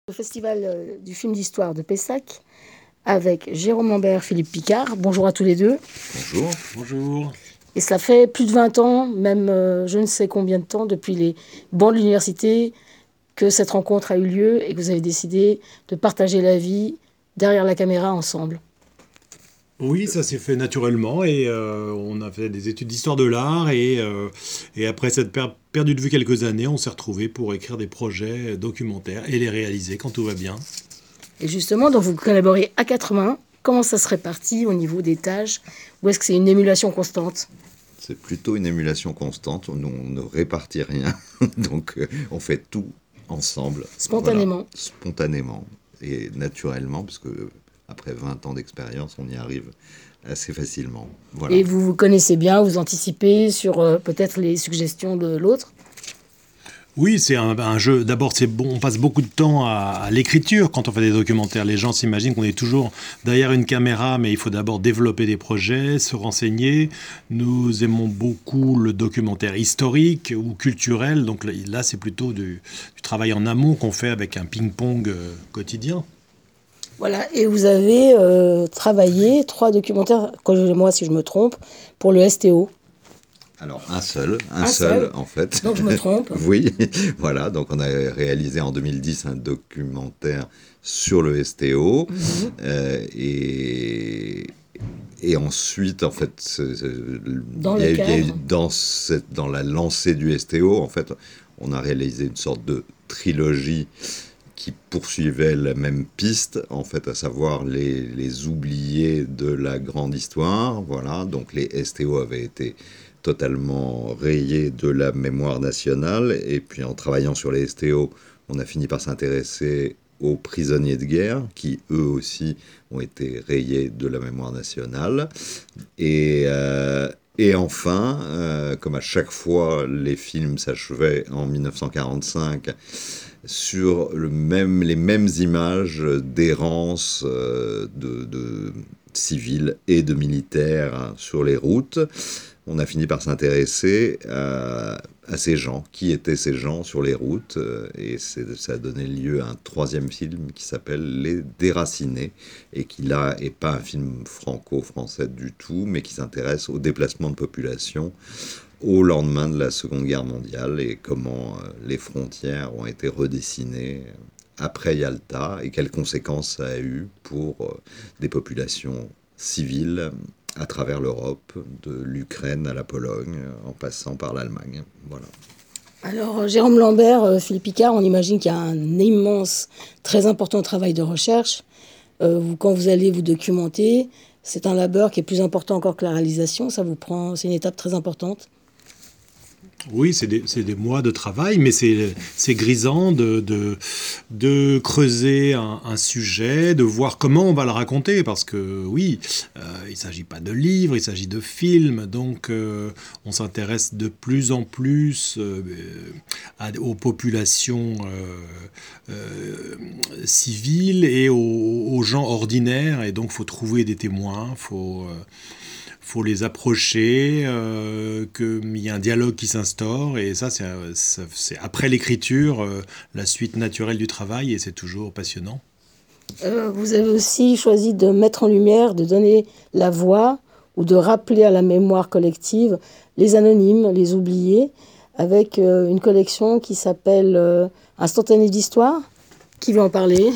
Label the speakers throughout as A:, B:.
A: Au festival du film d'histoire de Pessac avec Jérôme Lambert, Philippe Picard. Bonjour à tous les deux.
B: Bonjour.
C: Bonjour.
A: Et ça fait plus de 20 ans, même je ne sais combien de temps, depuis les bancs de l'université, que cette rencontre a eu lieu et que vous avez décidé de partager la vie derrière la caméra ensemble.
C: Oui, ça s'est fait naturellement et on a fait des études d'histoire de l'art et après s'être perdu de vue quelques années, on s'est retrouvés pour écrire des projets documentaires et les réaliser quand tout va bien.
A: Et justement, donc vous collaborez à quatre mains. Comment ça se répartit au niveau des tâches? Ou est-ce que c'est une émulation constante?
B: C'est plutôt une émulation constante. Nous, on ne répartit rien. Donc, on fait tout ensemble.
A: Spontanément.
B: Voilà, spontanément et naturellement, parce que après 20 ans d'expérience, on y arrive assez facilement. Voilà.
A: Et vous vous connaissez bien, vous anticipez sur peut-être les suggestions de l'autre?
C: Oui, c'est un jeu. D'abord, c'est bon, on passe beaucoup de temps à l'écriture quand on fait des documentaires. Les gens s'imaginent qu'on est toujours derrière une caméra, mais il faut d'abord développer des projets, se renseigner. Nous aimons beaucoup le documentaire historique ou culturel. Donc là, c'est plutôt du travail en amont qu'on fait avec un ping-pong quotidien.
A: Voilà, et vous avez travaillé 3 documentaires, corrigez-moi si je me trompe, pour le STO.
B: Alors, un seul en fait.
A: Donc je me trompe.
B: Oui, voilà, donc on a réalisé en 2010 un documentaire sur le STO. Et ensuite, en fait,
A: Dans le cadre.
B: dans la lancée du STO, en fait, on a réalisé une sorte de trilogie qui poursuivait la même piste, en fait, à savoir les oubliés de la grande histoire. Voilà, donc les STO avaient été totalement rayés de la mémoire nationale. Et puis en travaillant sur les STO, on a fini par s'intéresser aux prisonniers de guerre, qui eux aussi ont été rayés de la mémoire nationale. Et enfin, comme à chaque fois les films s'achevaient en 1945, sur les mêmes images d'errance de civils et de militaires hein, sur les routes, on a fini par s'intéresser à ces gens. Qui étaient ces gens sur les routes et ça a donné lieu à un troisième film qui s'appelle Les Déracinés et qui là est pas un film franco-français du tout, mais qui s'intéresse au déplacement de population au lendemain de la Seconde Guerre mondiale et comment les frontières ont été redessinées après Yalta et quelles conséquences ça a eu pour des populations civiles à travers l'Europe, de l'Ukraine à la Pologne, en passant par l'Allemagne. Voilà.
A: Alors, Jérôme Lambert, Philippe Picard, on imagine qu'il y a un immense, très important travail de recherche. Quand vous allez vous documenter, c'est un labeur qui est plus important encore que la réalisation. C'est une étape très importante.
C: Oui, c'est des mois de travail, mais c'est grisant de creuser un sujet, de voir comment on va le raconter, parce que oui, il ne s'agit pas de livres, il s'agit de films, donc on s'intéresse de plus en plus aux populations civiles et aux gens ordinaires, et donc il faut trouver des témoins, faut les approcher, qu'il y a un dialogue qui s'instaure, et ça c'est après l'écriture, la suite naturelle du travail, et c'est toujours passionnant.
A: Vous avez aussi choisi de mettre en lumière, de donner la voix ou de rappeler à la mémoire collective les anonymes, les oubliés, avec une collection qui s'appelle Instantané d'histoire. Qui va en parler?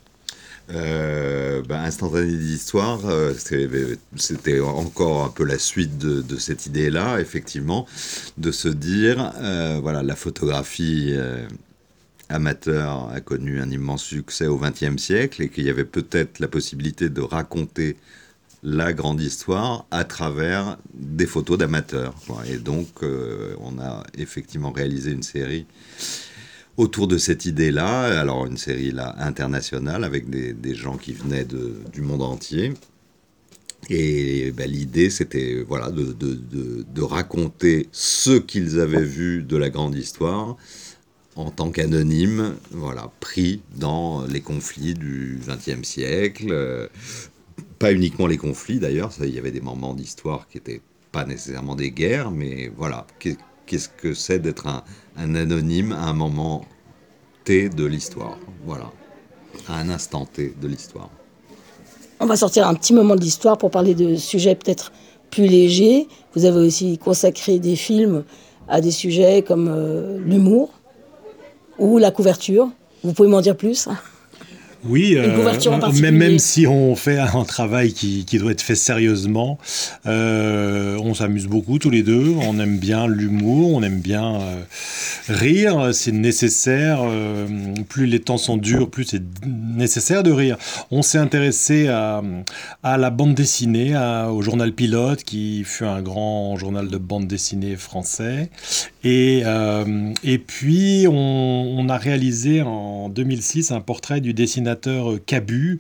B: Instantané d'histoire, c'était encore un peu la suite de cette idée-là, effectivement, de se dire, voilà, la photographie amateur a connu un immense succès au XXe siècle et qu'il y avait peut-être la possibilité de raconter la grande histoire à travers des photos d'amateurs. Et donc, on a effectivement réalisé une série autour de cette idée-là, alors une série là internationale avec des gens qui venaient du monde entier. Et l'idée, c'était voilà, de raconter ce qu'ils avaient vu de la grande histoire en tant qu'anonymes, voilà, pris dans les conflits du XXe siècle. Pas uniquement les conflits d'ailleurs, il y avait des moments d'histoire qui n'étaient pas nécessairement des guerres, mais voilà, qu'est-ce que c'est d'être un anonyme à un moment T de l'histoire. Voilà. à un instant T de l'histoire.
A: On va sortir un petit moment de l'histoire pour parler de sujets peut-être plus légers. Vous avez aussi consacré des films à des sujets comme l'humour ou la couverture. Vous pouvez m'en dire plus?
C: Oui,
A: Une couverture en particulier.
C: même si on fait un travail qui doit être fait sérieusement, on s'amuse beaucoup tous les deux, on aime bien l'humour, on aime bien rire, c'est nécessaire, plus les temps sont durs, plus c'est nécessaire de rire. On s'est intéressé à la bande dessinée, au journal Pilote, qui fut un grand journal de bande dessinée français, et puis on a réalisé en 2006 un portrait du dessinateur Cabu.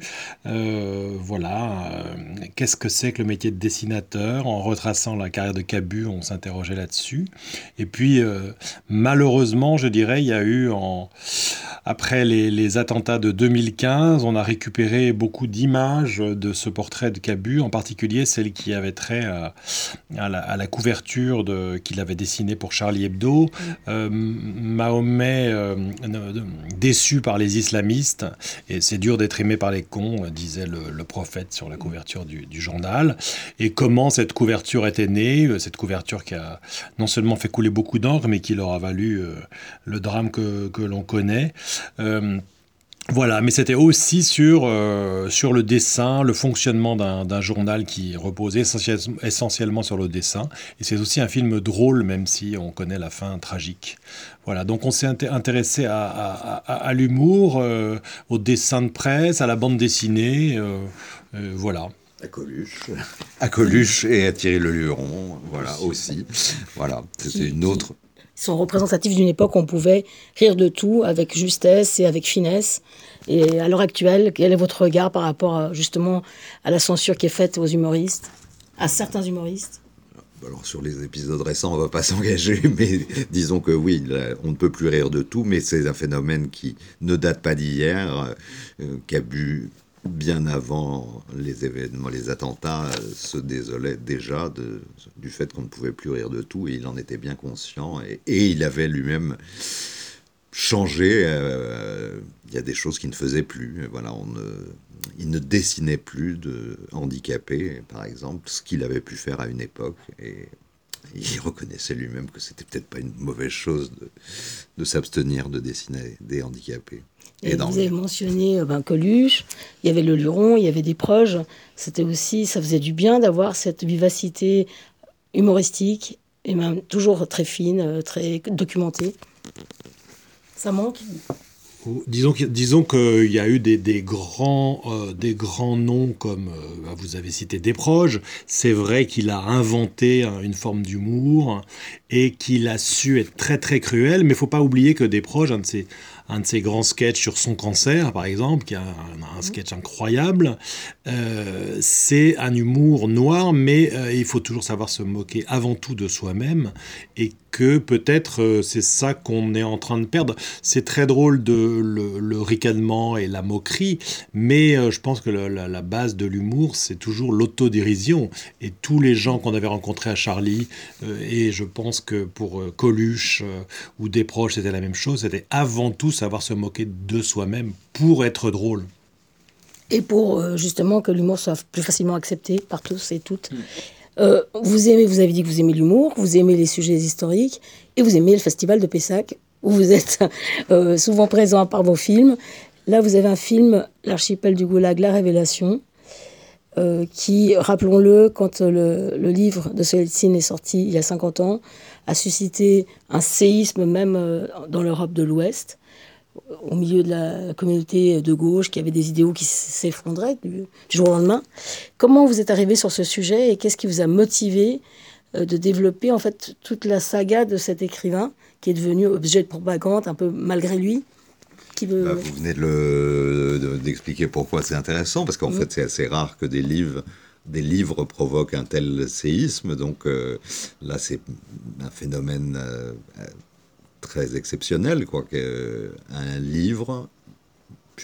C: Qu'est-ce que c'est que le métier de dessinateur? En retraçant la carrière de Cabu, on s'interrogeait là-dessus. Et puis, malheureusement, je dirais, il y a eu, après les attentats de 2015, on a récupéré beaucoup d'images de ce portrait de Cabu, en particulier celle qui avait trait à la couverture qu'il avait dessinée pour Charlie Hebdo. Mahomet déçu par les islamistes, et c'est dur d'être aimé par les cons, disait le prophète sur la couverture du journal. Et comment cette couverture était née, cette couverture qui a non seulement fait couler beaucoup d'encre, mais qui leur a valu le drame que l'on connaît. Voilà, mais c'était aussi sur le dessin, le fonctionnement d'un journal qui reposait essentiellement sur le dessin. Et c'est aussi un film drôle, même si on connaît la fin tragique. Voilà, donc on s'est intéressé à l'humour, au dessin de presse, à la bande dessinée, voilà.
B: À Coluche et à Thierry Le Luron, voilà, aussi. Voilà, c'était une autre...
A: Ils sont représentatifs d'une époque où on pouvait rire de tout avec justesse et avec finesse. Et à l'heure actuelle, quel est votre regard par rapport justement à la censure qui est faite aux humoristes, à certains humoristes?
B: Alors sur les épisodes récents, on ne va pas s'engager, mais disons que oui, on ne peut plus rire de tout, mais c'est un phénomène qui ne date pas d'hier, Cabu, bien avant les événements, les attentats, se désolait déjà du fait qu'on ne pouvait plus rire de tout, et il en était bien conscient, et il avait lui-même changé. Il y a des choses qu'il ne faisait plus. Voilà, il ne dessinait plus de handicapés, par exemple, ce qu'il avait pu faire à une époque, et il reconnaissait lui-même que c'était peut-être pas une mauvaise chose de s'abstenir de dessiner des handicapés.
A: Et vous avez mentionné Coluche, il y avait Le Luron, il y avait des proches. C'était aussi, ça faisait du bien d'avoir cette vivacité humoristique et même toujours très fine, très documentée. Ça manque?
C: Disons qu'il y a eu des grands noms comme vous avez cité Desproges. C'est vrai qu'il a inventé une forme d'humour et qu'il a su être très très cruel, mais il ne faut pas oublier que Desproges, un de ses grands sketchs sur son cancer, par exemple, qui a un sketch incroyable, c'est un humour noir, mais il faut toujours savoir se moquer avant tout de soi-même, et que peut-être c'est ça qu'on est en train de perdre. C'est très drôle le ricanement et la moquerie, mais je pense que la base de l'humour, c'est toujours l'autodérision. Et tous les gens qu'on avait rencontrés à Charlie, et je pense que pour Coluche ou Desproges, c'était la même chose, c'était avant tout savoir se moquer de soi-même pour être drôle.
A: Et pour justement que l'humour soit plus facilement accepté par tous et toutes. Vous avez dit que vous aimez l'humour, vous aimez les sujets historiques, et vous aimez le festival de Pessac, où vous êtes souvent présent par vos films. Là, vous avez un film, L'archipel du Goulag, La Révélation, qui, rappelons-le, quand le livre de Solzhenitsyn est sorti il y a 50 ans, a suscité un séisme même dans l'Europe de l'Ouest, au milieu de la communauté de gauche qui avait des idéaux qui s'effondraient du jour au lendemain. Comment vous êtes arrivé sur ce sujet et qu'est-ce qui vous a motivé de développer en fait toute la saga de cet écrivain qui est devenu objet de propagande un peu malgré lui?
B: Vous venez d'expliquer pourquoi c'est intéressant, parce qu'en fait c'est assez rare que des livres provoquent un tel séisme, donc là c'est un phénomène très exceptionnel, quoi, qu'un livre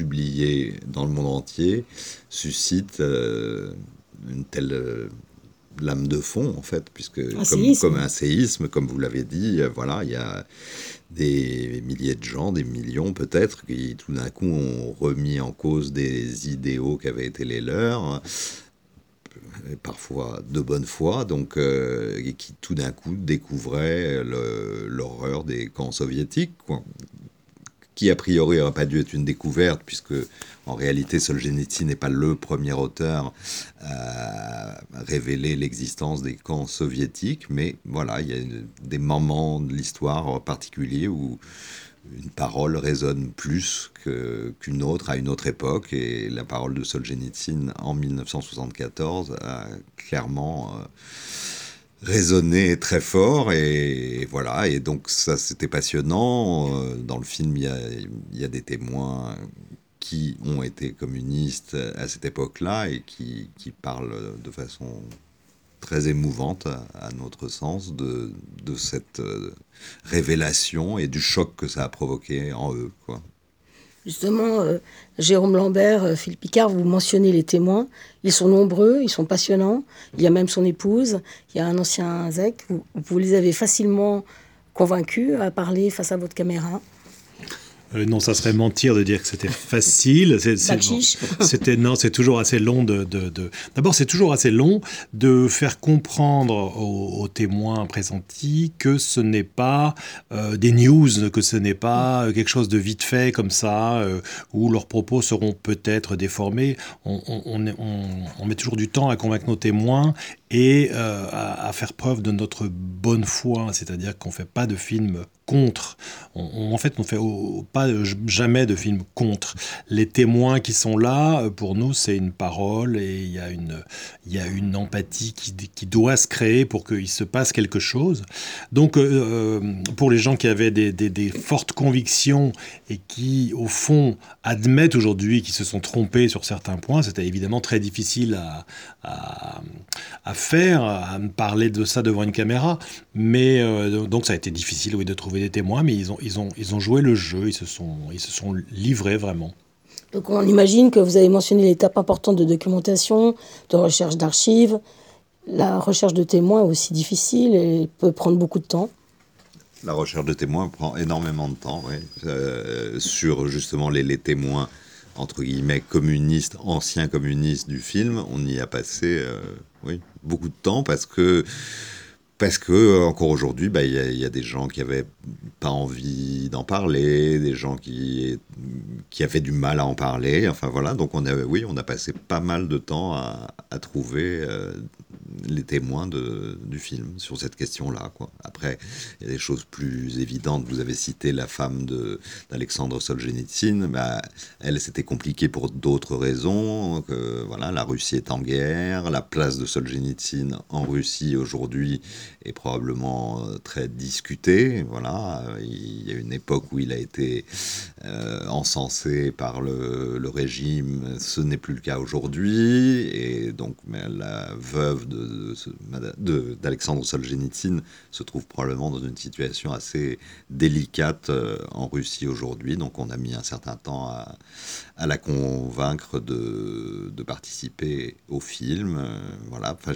B: publié dans le monde entier suscite une telle lame de fond, en fait, puisque
A: séisme.
B: Comme un séisme, comme vous l'avez dit, voilà, il y a des milliers de gens, des millions peut-être, qui tout d'un coup ont remis en cause des idéaux qui avaient été les leurs, et parfois de bonne foi, donc, et qui tout d'un coup découvraient l'horreur des camps soviétiques, quoi, qui a priori n'aurait pas dû être une découverte, puisque en réalité Solzhenitsyn n'est pas le premier auteur à révéler l'existence des camps soviétiques, mais voilà, il y a des moments de l'histoire particuliers où une parole résonne plus qu'une autre à une autre époque, et la parole de Solzhenitsyn en 1974 a clairement résonné très fort, et voilà, et donc ça c'était passionnant. Dans le film il y a des témoins qui ont été communistes à cette époque-là et qui parlent de façon très émouvante, à notre sens, de cette révélation et du choc que ça a provoqué en eux, quoi.
A: Justement, Jérôme Lambert, Philippe Picard, vous mentionnez les témoins. Ils sont nombreux, ils sont passionnants. Il y a même son épouse, il y a un ancien zec. Vous les avez facilement convaincus à parler face à votre caméra.
C: Non, ça serait mentir de dire que c'était facile. C'est toujours assez long D'abord, c'est toujours assez long de faire comprendre aux témoins pressentis que ce n'est pas des news, que ce n'est pas quelque chose de vite fait comme ça, où leurs propos seront peut-être déformés. On met toujours du temps à convaincre nos témoins et à faire preuve de notre bonne foi, c'est-à-dire qu'on ne fait pas de film contre. En fait, on ne fait pas jamais de film contre. Les témoins qui sont là, pour nous, c'est une parole, et il y a une empathie qui doit se créer pour qu'il se passe quelque chose. Donc, pour les gens qui avaient des fortes convictions et qui, au fond, admettent aujourd'hui qu'ils se sont trompés sur certains points, c'était évidemment très difficile à faire, à parler de ça devant une caméra, mais donc ça a été difficile, oui, de trouver des témoins, mais ils ont joué le jeu, ils se sont livrés vraiment.
A: Donc on imagine que vous avez mentionné l'étape importante de documentation, de recherche d'archives. La recherche de témoins est aussi difficile et peut prendre beaucoup de temps.
B: La recherche de témoins prend énormément de temps, oui. Sur justement les témoins, entre guillemets, communistes, anciens communistes du film, on y a passé beaucoup de temps, parce que encore aujourd'hui, il y a des gens qui n'avaient pas envie d'en parler, des gens qui avaient du mal à en parler. Enfin voilà, donc on a passé pas mal de temps à trouver les témoins du film sur cette question-là, quoi. Après, il y a des choses plus évidentes. Vous avez cité la femme d'Alexandre Solzhenitsyn. Elle, c'était compliqué pour d'autres raisons. Voilà, la Russie est en guerre. La place de Solzhenitsyn en Russie aujourd'hui est probablement très discutée. Voilà, il y a une époque où il a été encensé par le régime. Ce n'est plus le cas aujourd'hui. Et donc, la veuve d'Alexandre Solzhenitsyn se trouve probablement dans une situation assez délicate en Russie aujourd'hui. Donc on a mis un certain temps à la convaincre de participer au film. Voilà, enfin,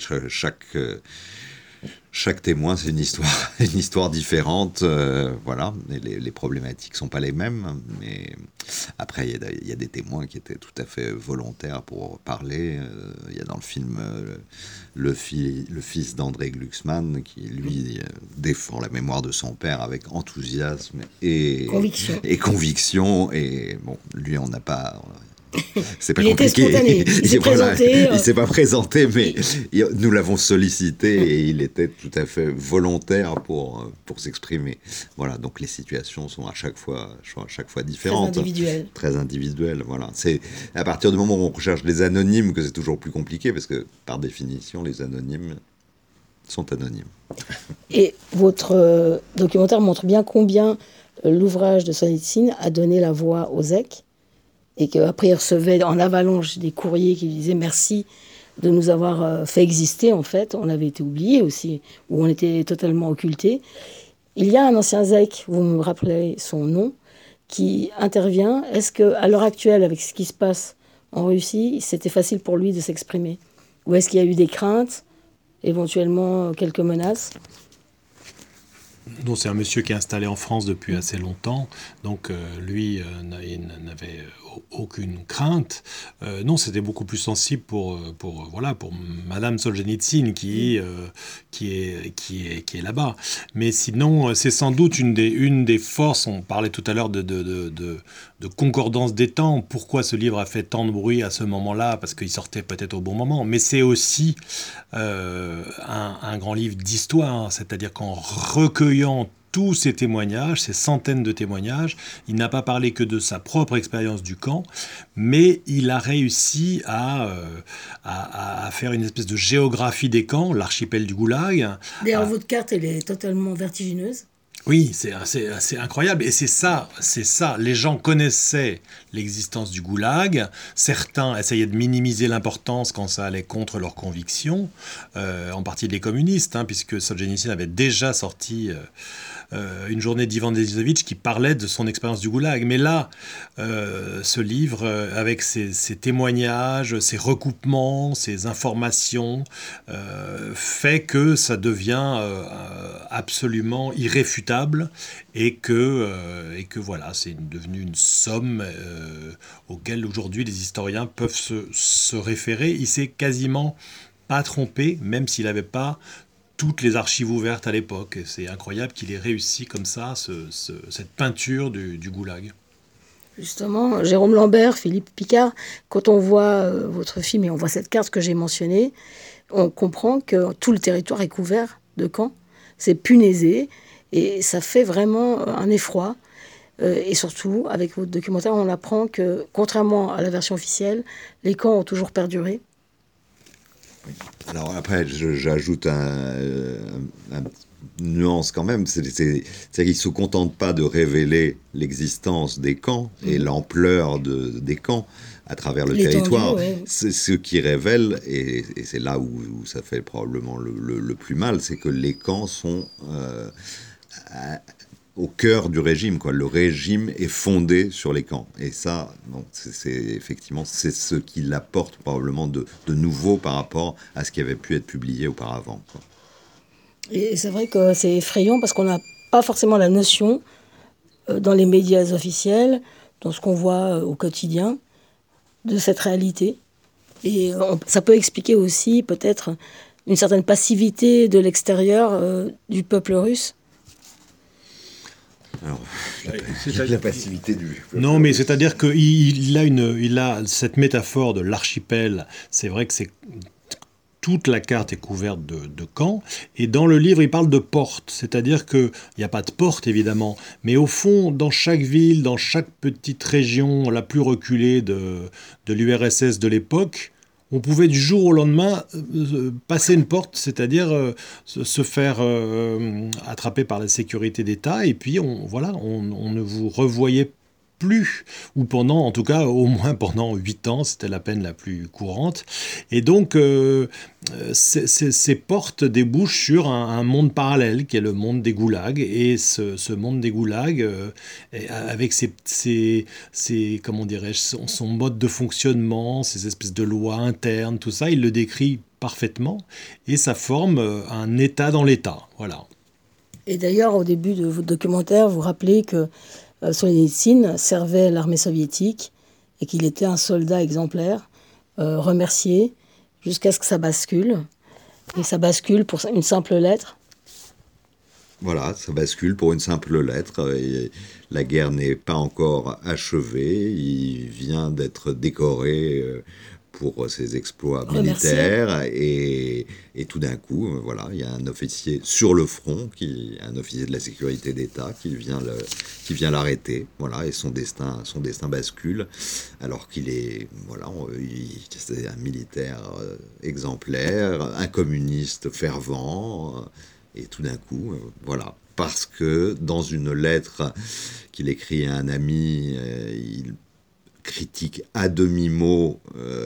B: chaque témoin, c'est une histoire différente. Voilà, et les problématiques ne sont pas les mêmes. Mais après, il y a des témoins qui étaient tout à fait volontaires pour parler. Il y a dans le film le fils d'André Glucksmann qui, lui, défend la mémoire de son père avec enthousiasme et conviction. Et bon, lui, on n'a pas... C'est pas compliqué.
A: Était spontané. Il s'est présenté.
B: Il s'est pas présenté, mais nous l'avons sollicité et il était tout à fait volontaire pour s'exprimer. Voilà, donc les situations sont à chaque fois différentes. Très individuelles. Voilà. C'est à partir du moment où on recherche les anonymes que c'est toujours plus compliqué, parce que par définition, les anonymes sont anonymes.
A: Et votre documentaire montre bien combien l'ouvrage de Solzhenitsyn a donné la voix aux zèques, et qu'après il recevait en avalanche des courriers qui disaient merci de nous avoir fait exister, en fait. On avait été oubliés aussi, ou on était totalement occultés. Il y a un ancien zèque, vous me rappelez son nom, qui intervient. Est-ce qu'à l'heure actuelle, avec ce qui se passe en Russie, c'était facile pour lui de s'exprimer? Ou est-ce qu'il y a eu des craintes éventuellement quelques menaces.
C: Donc c'est un monsieur qui est installé en France depuis assez longtemps, donc lui il n'avait aucune crainte. Non, c'était beaucoup plus sensible pour Madame Solzhenitsyn qui est là-bas. Mais sinon, c'est sans doute une des forces. On parlait tout à l'heure de concordance des temps. Pourquoi ce livre a fait tant de bruit à ce moment-là? Parce qu'il sortait peut-être au bon moment. Mais c'est aussi un grand livre d'histoire, c'est-à-dire qu'en recueillant tous ces témoignages, ces centaines de témoignages, il n'a pas parlé que de sa propre expérience du camp, mais il a réussi à faire une espèce de géographie des camps, l'archipel du Goulag.
A: D'ailleurs, votre carte, elle est totalement vertigineuse.
C: Oui, c'est assez incroyable. Et c'est ça. Les gens connaissaient l'existence du goulag. Certains essayaient de minimiser l'importance quand ça allait contre leurs convictions, en partie les communistes, puisque Solzhenitsyn avait déjà sorti une journée d'Ivan Denisovitch qui parlait de son expérience du goulag. Mais là, ce livre, avec ses témoignages, ses recoupements, ses informations, fait que ça devient absolument irréfutable et que voilà, c'est devenu une somme auquel aujourd'hui les historiens peuvent se référer. Il s'est quasiment pas trompé, même s'il n'avait pas toutes les archives ouvertes à l'époque. C'est incroyable qu'il ait réussi comme ça cette peinture du goulag.
A: Justement, Jérôme Lambert, Philippe Picard, quand on voit votre film et on voit cette carte que j'ai mentionnée, on comprend que tout le territoire est couvert de camps. C'est punaisé et ça fait vraiment un effroi. Et surtout, avec votre documentaire, on apprend que, contrairement à la version officielle, les camps ont toujours perduré.
B: Alors après, j'ajoute une nuance quand même, c'est-à-dire qu'ils ne se contentent pas de révéler l'existence des camps et l'ampleur des camps à travers le territoire. Ouais. C'est ce qui révèle, et c'est là où ça fait probablement le plus mal, c'est que les camps sont au cœur du régime, quoi. Le régime est fondé sur les camps. Et ça, bon, effectivement, c'est ce qui l'apporte probablement de nouveau par rapport à ce qui avait pu être publié auparavant, quoi.
A: Et c'est vrai que c'est effrayant parce qu'on n'a pas forcément la notion dans les médias officiels, dans ce qu'on voit au quotidien, de cette réalité. Et ça peut expliquer aussi peut-être une certaine passivité de l'extérieur du peuple russe.
B: Alors, la passivité du...
C: Non, mais c'est-à-dire qu'il a cette métaphore de l'archipel. C'est vrai que toute la carte est couverte de camps. Et dans le livre, il parle de portes. C'est-à-dire qu'il n'y a pas de porte, évidemment. Mais au fond, dans chaque ville, dans chaque petite région la plus reculée de l'URSS de l'époque, on pouvait du jour au lendemain passer une porte, c'est-à-dire se faire attraper par la sécurité d'État, et puis on ne vous revoyait plus, ou en tout cas au moins pendant 8 ans, c'était la peine la plus courante. Et donc ces portes débouchent sur un monde parallèle qui est le monde des goulags, et ce monde des goulags avec comment dirais-je, son mode de fonctionnement, ces espèces de lois internes, tout ça, il le décrit parfaitement, et ça forme un État dans l'État, voilà.
A: Et d'ailleurs, au début de votre documentaire, vous rappelez que Solzhenitsyn servait l'armée soviétique et qu'il était un soldat exemplaire, remercié, jusqu'à ce que ça bascule. Et ça bascule pour une simple lettre.
B: Voilà, ça bascule pour une simple lettre. Et la guerre n'est pas encore achevée. Il vient d'être décoré pour ses exploits militaires, et tout d'un coup, voilà, il y a un officier sur le front, un officier de la sécurité d'État qui vient l'arrêter, voilà, et son destin bascule, alors qu'il est, voilà, c'est un militaire exemplaire, un communiste fervent, et tout d'un coup, voilà, parce que dans une lettre qu'il écrit à un ami, il critique à demi-mot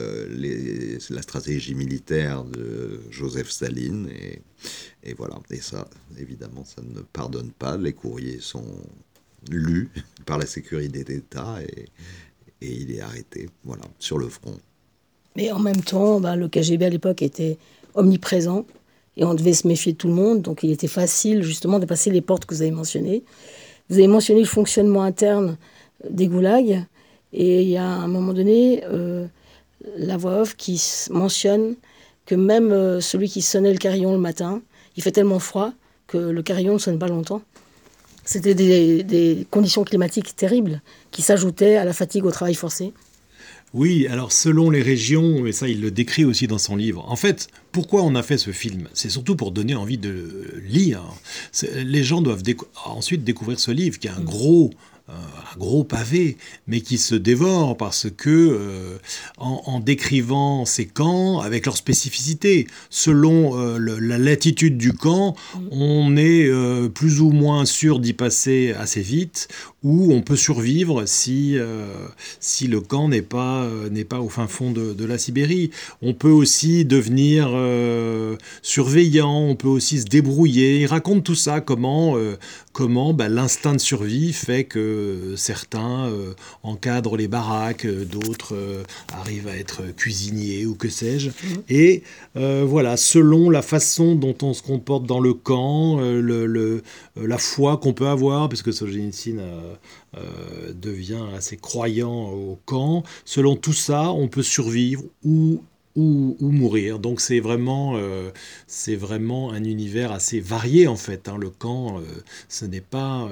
B: la stratégie militaire de Joseph Staline, et voilà. Et ça, évidemment, ça ne pardonne pas. Les courriers sont lus par la sécurité d'État, et il est arrêté, voilà, sur le front.
A: Mais en même temps, le KGB à l'époque était omniprésent, et on devait se méfier de tout le monde. Donc il était facile justement de passer les portes que vous avez mentionnées. Vous avez mentionné le fonctionnement interne des goulags, et il y a à un moment donné la voix off qui mentionne que même celui qui sonnait le carillon le matin, il fait tellement froid que le carillon ne sonne pas longtemps. C'était des conditions climatiques terribles qui s'ajoutaient à la fatigue au travail forcé.
C: Oui, alors selon les régions, et ça il le décrit aussi dans son livre, en fait, pourquoi on a fait ce film? C'est surtout pour donner envie de lire. Les gens doivent ensuite découvrir ce livre, qui est un gros pavé, mais qui se dévore parce que, en décrivant ces camps avec leurs spécificités, selon la latitude du camp, on est plus ou moins sûr d'y passer assez vite, ou on peut survivre si le camp n'est pas au fin fond de la Sibérie. On peut aussi devenir surveillant, on peut aussi se débrouiller. Il raconte tout ça, comment l'instinct de survie fait que certains encadrent les baraques, d'autres arrivent à être cuisiniers ou que sais-je. Et voilà, selon la façon dont on se comporte dans le camp, la foi qu'on peut avoir, parce que Solzhenitsyn devient assez croyant au camp, selon tout ça, on peut survivre ou mourir. Donc c'est vraiment un univers assez varié en fait. Le camp, ce n'est pas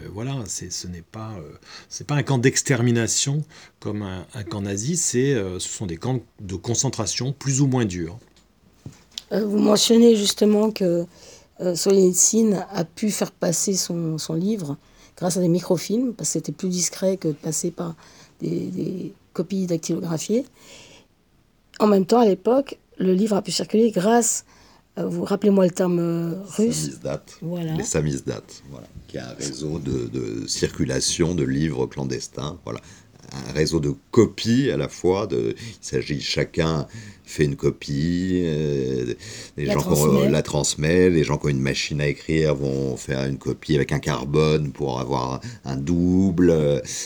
C: c'est pas un camp d'extermination comme un camp nazi. Ce sont des camps de concentration plus ou moins durs.
A: Vous mentionnez justement que Solzhenitsyn a pu faire passer son livre grâce à des microfilms, parce que c'était plus discret que de passer par des copies dactylographiées. En même temps, à l'époque, le livre a pu circuler grâce, vous rappelez-moi le terme russe.
B: Samizdat,
A: voilà.
B: Les Samizdat, voilà, qui est un réseau de circulation de livres clandestins, voilà. Un réseau de copies à la fois. Il s'agit, chacun fait une copie, les gens la transmettent, les gens qui ont une machine à écrire vont faire une copie avec un carbone pour avoir un double,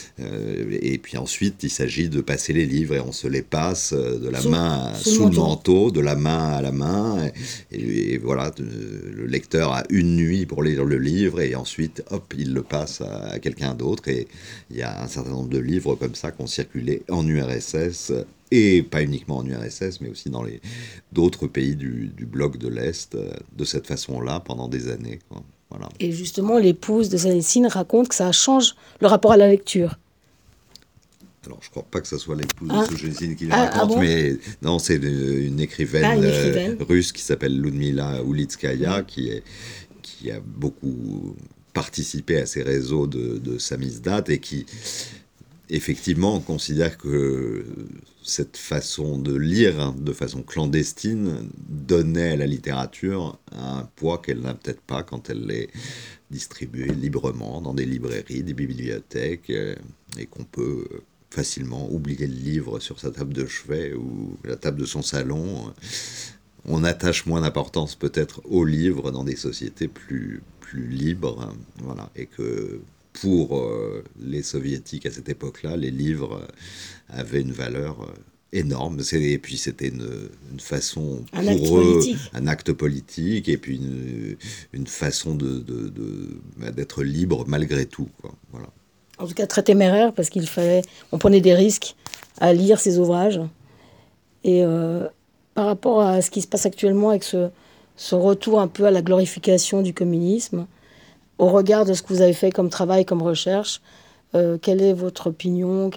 B: et puis ensuite il s'agit de passer les livres et on se les passe de la main sous le manteau, de la main à la main, et voilà, le lecteur a une nuit pour lire le livre et ensuite hop, il le passe à quelqu'un d'autre, et il y a un certain nombre de livres comme ça qui ont circulé en URSS, et pas uniquement en URSS, mais aussi dans d'autres pays du bloc de l'Est, de cette façon-là, pendant des années. Voilà.
A: Et justement, l'épouse de Solzhenitsyn raconte que ça change le rapport à la lecture.
B: Alors, je ne crois pas que ce soit l'épouse de Solzhenitsyn qui le raconte, bon, mais non, c'est une écrivaine russe qui s'appelle Ludmila Ulitskaya, qui a beaucoup participé à ces réseaux de samizdat, et qui effectivement considère que cette façon de lire de façon clandestine donnait à la littérature un poids qu'elle n'a peut-être pas quand elle l'est distribuée librement dans des librairies, des bibliothèques, et qu'on peut facilement oublier le livre sur sa table de chevet ou la table de son salon. On attache moins d'importance peut-être aux livres dans des sociétés plus libres, voilà, et que pour les soviétiques à cette époque-là, les livres avaient une valeur énorme. Et puis c'était une façon pour eux, un acte politique, et puis une façon d'être libre malgré tout, quoi. Voilà.
A: En tout cas très téméraire, parce on prenait des risques à lire ces ouvrages. Et par rapport à ce qui se passe actuellement avec ce retour un peu à la glorification du communisme, au regard de ce que vous avez fait comme travail, comme recherche, quelle est votre opinion?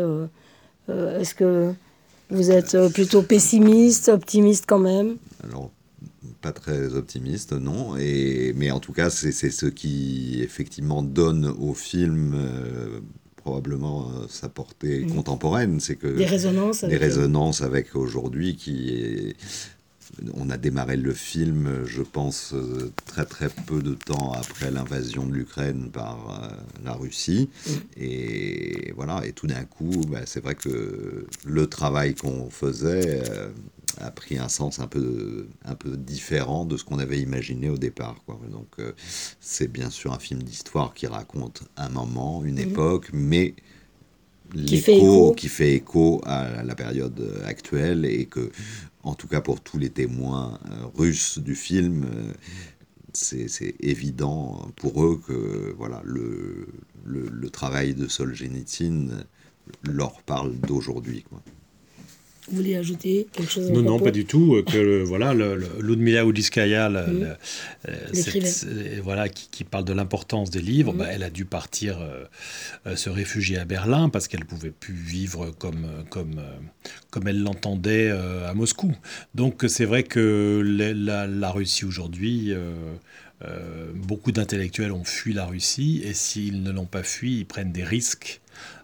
A: Est-ce que vous êtes plutôt pessimiste, optimiste quand même?
B: Alors, pas très optimiste, non. Mais en tout cas, c'est ce qui, effectivement, donne au film probablement sa portée contemporaine. C'est que
A: des résonances
B: avec aujourd'hui qui est... On a démarré le film, je pense, très très peu de temps après l'invasion de l'Ukraine par la Russie. Et voilà, et tout d'un coup, c'est vrai que le travail qu'on faisait a pris un sens un peu différent de ce qu'on avait imaginé au départ, quoi. Donc c'est bien sûr un film d'histoire qui raconte un moment, une époque, mais qui fait écho à la période actuelle, et que en tout cas pour tous les témoins russes du film, c'est évident pour eux que voilà, le travail de Solzhenitsyn leur parle d'aujourd'hui, quoi.
A: Vous voulez ajouter quelque chose à
C: Non,
A: vos
C: non,
A: propos?
C: pas du tout. Voilà, Ludmila Oudinskaya,
A: L'écrivaine.
C: voilà, qui parle de l'importance des livres, elle a dû partir se réfugier à Berlin parce qu'elle ne pouvait plus vivre comme elle l'entendait à Moscou. Donc c'est vrai que la Russie aujourd'hui, beaucoup d'intellectuels ont fui la Russie, et s'ils ne l'ont pas fui, ils prennent des risques.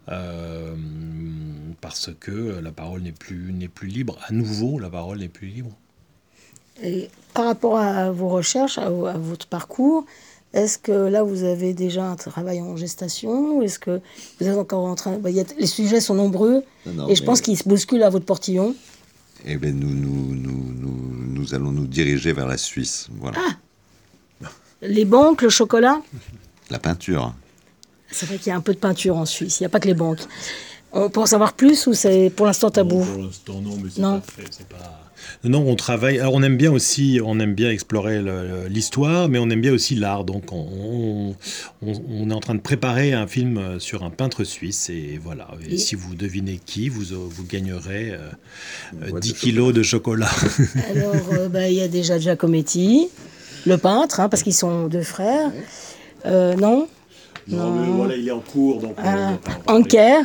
C: Parce que la parole n'est plus libre. À nouveau, la parole n'est plus libre.
A: Et par rapport à vos recherches, à votre parcours, est-ce que là, vous avez déjà un travail en gestation? Ou est-ce que vous êtes encore en train... les sujets sont nombreux,
B: Non,
A: et je pense qu'ils se bousculent à votre portillon.
B: Eh bien, nous allons nous diriger vers la Suisse. Voilà.
A: Les banques, le chocolat?
B: La peinture.
A: C'est vrai qu'il y a un peu de peinture en Suisse, il n'y a pas que les banques. On peut en savoir plus ou c'est pour l'instant tabou?
C: Non, pour l'instant, non, mais c'est
A: Non.
C: pas fait, c'est pas... Non, on travaille. Alors, on aime bien explorer l'histoire, mais on aime bien aussi l'art. Donc, on est en train de préparer un film sur un peintre suisse. Et voilà. Et si vous devinez qui, vous gagnerez 10 kilos de chocolat.
A: Alors, il y a déjà Giacometti, le peintre, parce qu'ils sont deux frères. Non?
C: Non, mais voilà, il est en cours. Donc
A: Anker.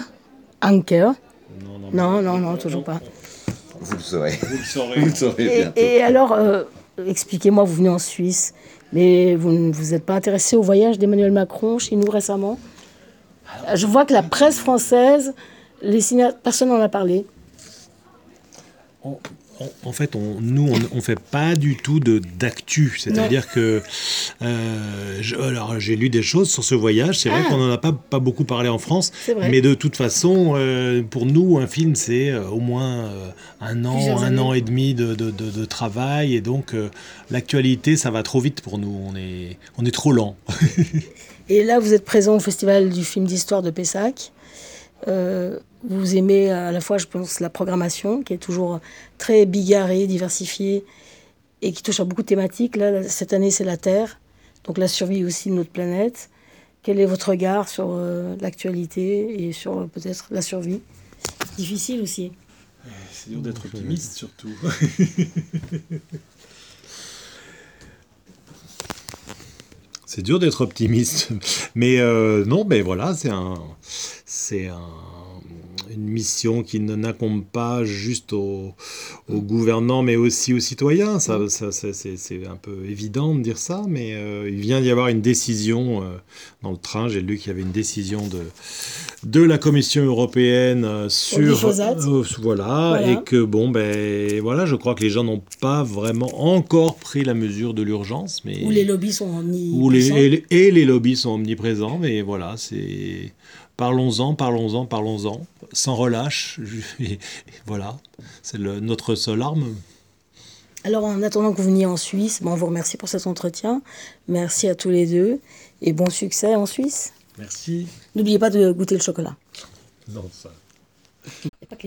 C: Non,
A: Non, toujours pas.
B: Vous le saurez.
C: Vous le saurez.
B: Vous le saurez bientôt.
A: Et alors, expliquez-moi, vous venez en Suisse, mais vous ne vous êtes pas intéressé au voyage d'Emmanuel Macron chez nous récemment? Je vois que la presse française, personne n'en a parlé.
C: En fait, nous, on fait pas du tout d'actu. C'est-à-dire que alors j'ai lu des choses sur ce voyage. C'est vrai qu'on n'en a pas beaucoup parlé en France. Mais de toute façon, pour nous, un film, c'est au moins un an et demi de travail. Et donc, l'actualité, ça va trop vite pour nous. On est trop lent.
A: Et là, vous êtes présent au Festival du film d'histoire de Pessac. Vous aimez à la fois, je pense, la programmation, qui est toujours très bigarrée, diversifiée, et qui touche à beaucoup de thématiques. Là, cette année, c'est la Terre, donc la survie aussi de notre planète. Quel est votre regard sur l'actualité et sur peut-être la survie? Difficile aussi.
C: C'est dur d'être optimiste, surtout. C'est dur d'être optimiste, mais non, mais voilà, c'est une mission qui n'incombe pas juste aux gouvernants, mais aussi aux citoyens. Ça, c'est un peu évident de dire ça, mais il vient d'y avoir une décision dans le train. J'ai lu qu'il y avait une décision de la Commission européenne sur voilà, et que voilà, je crois que les gens n'ont pas vraiment encore pris la mesure de l'urgence, mais
A: où les lobbies sont omniprésents.
C: Les lobbies sont omniprésents, mais voilà, c'est parlons-en, sans relâche. Et voilà, c'est notre seule arme.
A: Alors, en attendant que vous veniez en Suisse, on vous remercie pour cet entretien. Merci à tous les deux et bon succès en Suisse.
C: Merci.
A: N'oubliez pas de goûter le chocolat.
C: Non, ça.